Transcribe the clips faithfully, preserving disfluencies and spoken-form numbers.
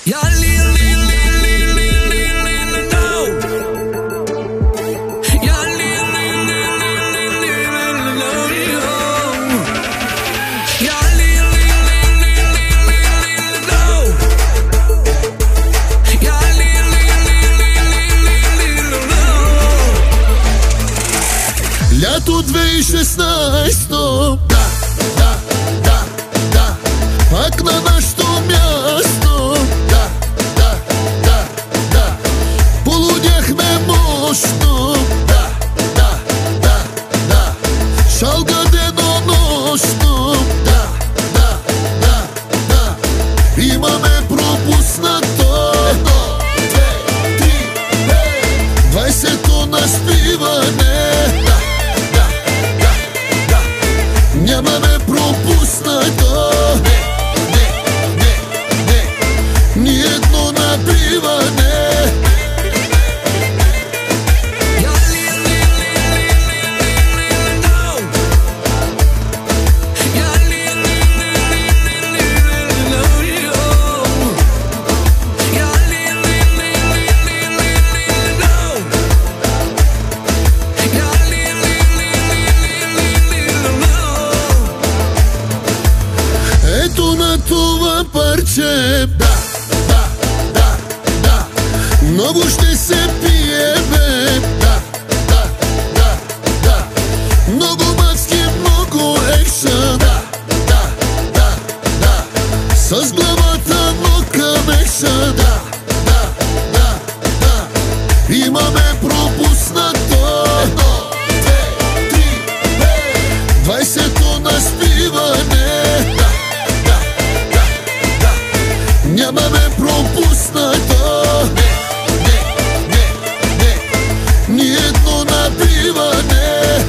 Лято две хиляди и шестнадесето, да, да, да, да, пак на нашето място, да, да, да, да, полудяхме мощно, да, да, да, да, шалга денонощно, да, да, да, да, имаме пропуснато едно, две, три, пет, двайсето наспиване. Нямаме пропуснато, не, не, не, не, ни едно набиване. Ето на това парче, да, да, да, да, много ще се пие, бе, да, да, да, да, много маски, много екшън, да, да, да, да, с главата, но към екшън, да, да, да, да, имаме пропуснато едно, две, три, пет, двайсето наспиване. Нямаме пропуснато, не, не, не, не, ни едно набиване.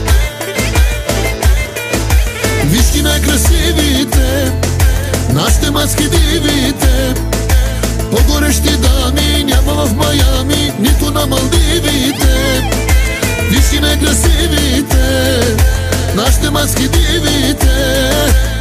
Виж ги най-красивите, нашите мацки дивите, по-горещи дами няма в Майами, нито на Малдивите. Виж ги най-красивите, нашите мацки дивите.